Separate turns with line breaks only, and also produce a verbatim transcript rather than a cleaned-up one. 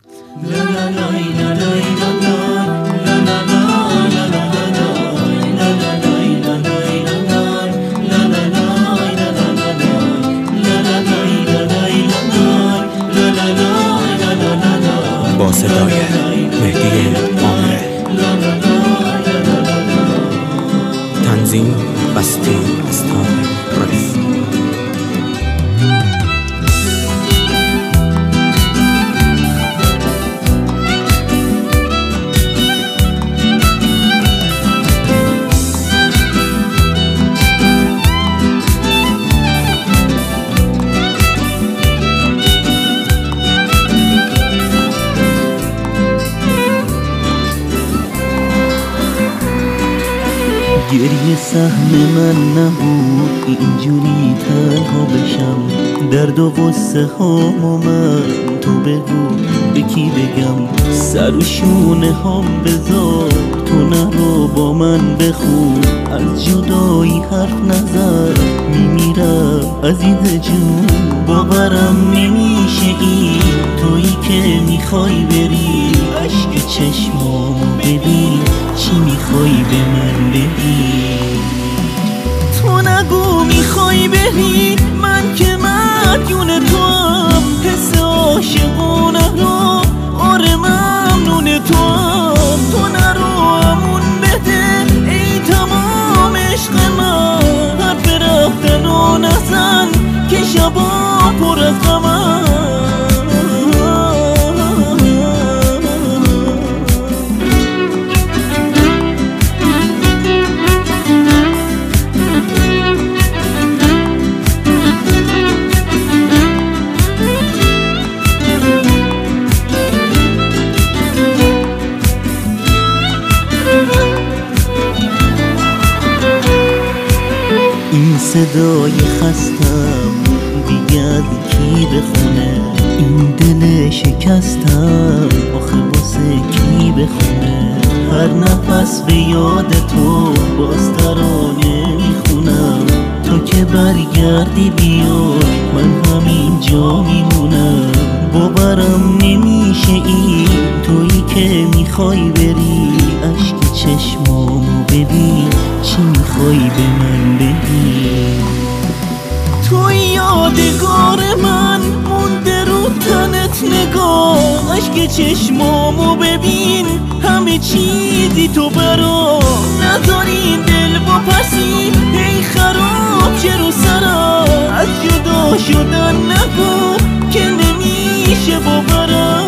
با صدای مهدی عامره، تنظیم بسته استار رئیس.
گریه سهم من نبود اینجوری تنها بشم، درد و غصه هامو من تو بگو به کی بگم، سر و شونه هام بذار تو نرو با من بخون، از جدایی حرف نزد میمیرم عزیز جون، باورم نمیشه این تویی که میخوای بری، عشق چشمامو ببین چی میخوای به من بگی، تو نگو میخوای بری من که مدیون تو هم، حس عاشقونه رو آره ممنون تو هم، تو نرو همون بده ای تمام عشق من، حرف رفتن و نزن که شبا پر از غمم. این صدای خستم دیگه از کی بخونه، این دل شکستم آخه واسه کی بخونه، هر نفس به یاد تو باز ترانه میخونم، تو که برگردی بیای من همینجا میمونم، باورم نمیشه این تویی که میخوای بری، عشق چشمامو ببین چی میخوای به من بگی، توی یادگار من مونده رو تنت نگاه، عشق چشمامو ببین همه چیزی تو برا، نذارین دل با پسی ای خراب چه رو سرم، از جدا شدن نگو که نمیشه باورم.